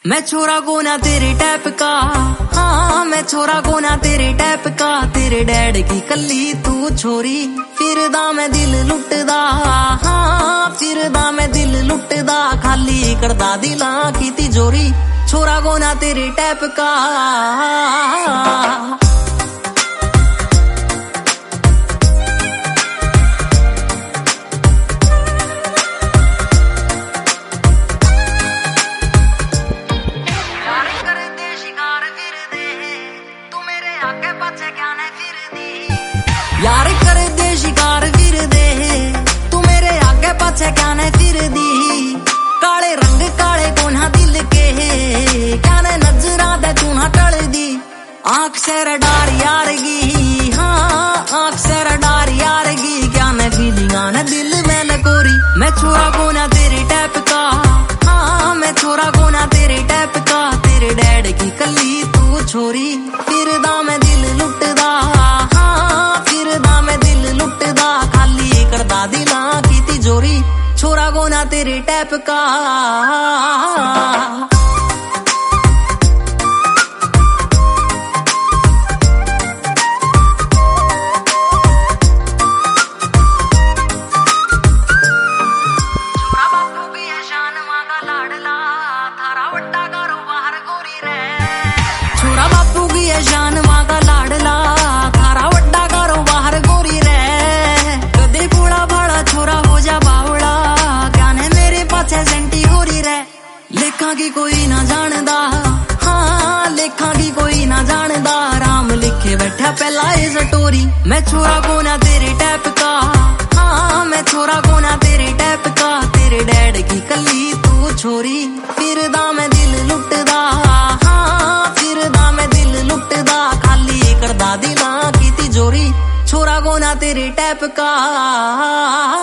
मैं छोरा को ना तेरे टैप का, हाँ मैं छोरा को ना तेरे टैप का। तेरे डैड की कल्ली तू छोरी, फिरदा मैं दिल लुटदा, हाँ फिरदा मैं दिल लुटदा। खाली करदा दिला की तिजोरी, छोरा को ना तेरे टैप का। यार कर दे शिकार फिर दे, तू मेरे आगे पाछे क्या ने फिर दी। काले रंग काले कोना दिल के, क्या ने नजरा दे तू ना टल दी। आँख से रडार यारगी, हाँ आँख से रडार यारगी। क्या ने फीलिंगा ने दिल में लकोरी, मैं छोरा को ना तेरे टैप का, हाँ मैं छोरा को ना तेरे टैप का। तेरे डैड की कल्ली तू छोरी, फिरदा मैं दिल लुटदा, फिरदा मैं दिल लुटदा। खाली करदा दिला की तिजोरी, छोरा को ना तेरे टैप का। छोरा बापू की है शान मांगा लाडला, थारा वड्डा करो बाहर गोरी रे। छोरा बापू की है शान मांगा लाडला, थारा वड्डा करो बाहर गोरी रे। कदे बूढ़ा भाड़ा छोरा हो जा बावड़ा, क्या ने मेरे पाछे सेंटी गोरी रे। लेखा की कोई ना जानदा, हाँ लेखा की कोई ना जानदा। राम लिखे बैठा पहला ये स्टोरी, मैं छोरा को ना तेरे टैप का, हाँ मैं छोरा को ना तेरे टैप का। तेरे डैड की कल्ली तू छोरी, फिरदा मैं दिल लुटदा, हाँ फिरदा मैं दिल लुटदा। खाली करदा दिला की तिजोरी, छोरा को ना तेरे टैप का।